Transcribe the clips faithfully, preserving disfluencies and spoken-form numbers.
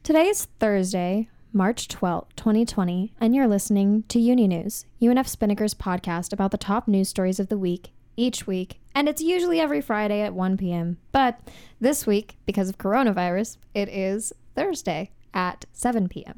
Today is Thursday, March twelfth, twenty twenty, and you're listening to Uni News, U N F Spinnaker's podcast about the top news stories of the week, each week, and it's usually every Friday at one p.m. But this week, because of coronavirus, it is Thursday at seven p.m.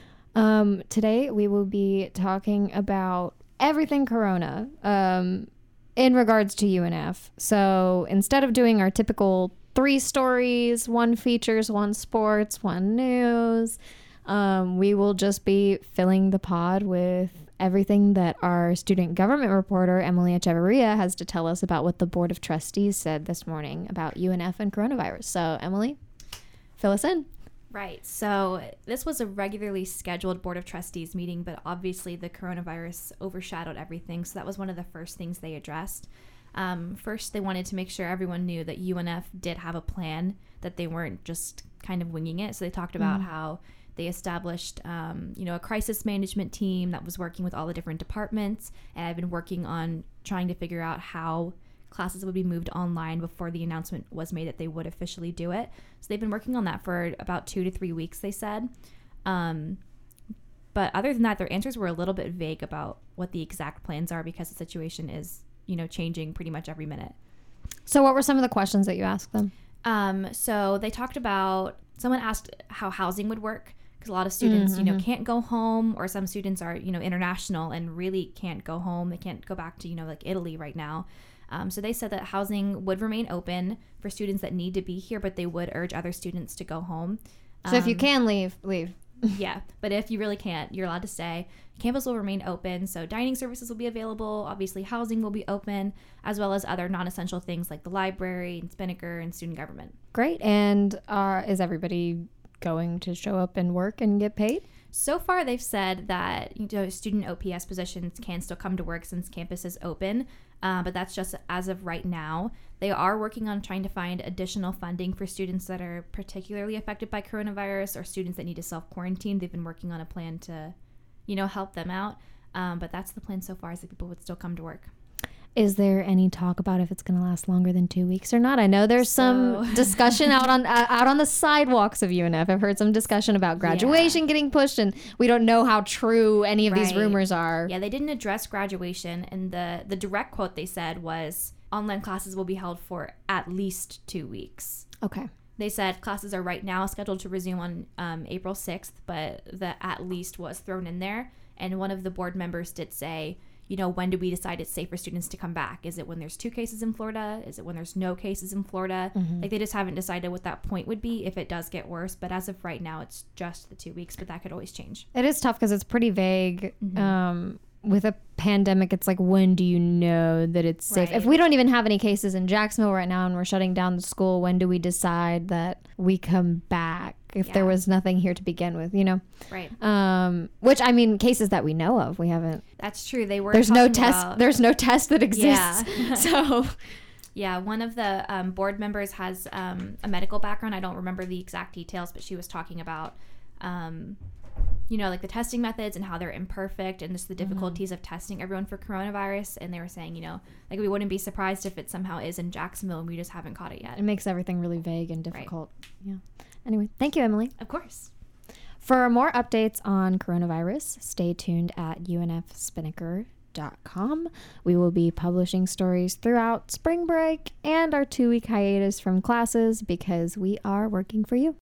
Um, today, we will be talking about everything corona um, in regards to U N F. So instead of doing our typical three stories, one features, one sports, one news, um, we will just be filling the pod with everything that our student government reporter, Emily Echeverria, has to tell us about what the Board of Trustees said this morning about U N F and coronavirus. So, Emily, fill us in. Right. So this was a regularly scheduled Board of Trustees meeting, but obviously the coronavirus overshadowed everything. So that was one of the first things they addressed. Um, first, they wanted to make sure everyone knew that U N F did have a plan, that they weren't just kind of winging it. So they talked about mm. how they established, um, you know, a crisis management team that was working with all the different departments, and I've been working on trying to figure out how classes would be moved online before the announcement was made that they would officially do it. So they've been working on that for about two to three weeks, they said. Um, but other than that, their answers were a little bit vague about what the exact plans are because the situation is, you know, changing pretty much every minute. So what were some of the questions that you asked them? Um, so they talked about, someone asked how housing would work because a lot of students, mm-hmm. you know, can't go home, or some students are, you know, international and really can't go home. They can't go back to, you know, like Italy right now. Um, so they said that housing would remain open for students that need to be here, but they would urge other students to go home. So um, if you can leave, leave. Yeah, but if you really can't, you're allowed to stay. Campus will remain open, so dining services will be available. Obviously, housing will be open, as well as other non-essential things like the library and Spinnaker and student government. Great. And uh, is everybody going to show up and work and get paid? So far, they've said that, you know, student O P S positions can still come to work since campus is open, uh, but that's just as of right now. They are working on trying to find additional funding for students that are particularly affected by coronavirus or students that need to self-quarantine. They've been working on a plan to, you know, help them out, um, but that's the plan so far, is that people would still come to work. Is there any talk about if it's going to last longer than two weeks or not? I know there's so. some discussion out on uh, out on the sidewalks of U N F. I've heard some discussion about graduation yeah. getting pushed, and we don't know how true any of right. these rumors are. Yeah, they didn't address graduation, and the, the direct quote they said was, online classes will be held for at least two weeks. Okay. They said classes are right now scheduled to resume on um, April sixth, but the at least was thrown in there, and one of the board members did say, you know, when do we decide it's safe for students to come back? Is it when there's two cases in Florida? Is it when there's no cases in Florida? Mm-hmm. Like, they just haven't decided what that point would be if it does get worse. But as of right now, it's just the two weeks, but that could always change. It is tough because it's pretty vague. Mm-hmm. Um, with a pandemic, it's like, when do you know that it's safe? Right. If we don't even have any cases in Jacksonville right now and we're shutting down the school, when do we decide that we come back if yeah. there was nothing here to begin with, you know? Right. Um, which, I mean, cases that we know of, we haven't. That's true. They were There's no test. About, there's no test that exists. Yeah. So... Yeah, one of the um, board members has um, a medical background. I don't remember the exact details, but she was talking about... Um, you know, like the testing methods and how they're imperfect and just the difficulties mm-hmm. of testing everyone for coronavirus. And they were saying, you know, like, we wouldn't be surprised if it somehow is in Jacksonville and we just haven't caught it yet. It makes everything really vague and difficult. Right. Yeah. Anyway, thank you, Emily. Of course. For more updates on coronavirus, stay tuned at U N F Spinnaker dot com. We will be publishing stories throughout spring break and our two-week hiatus from classes because we are working for you.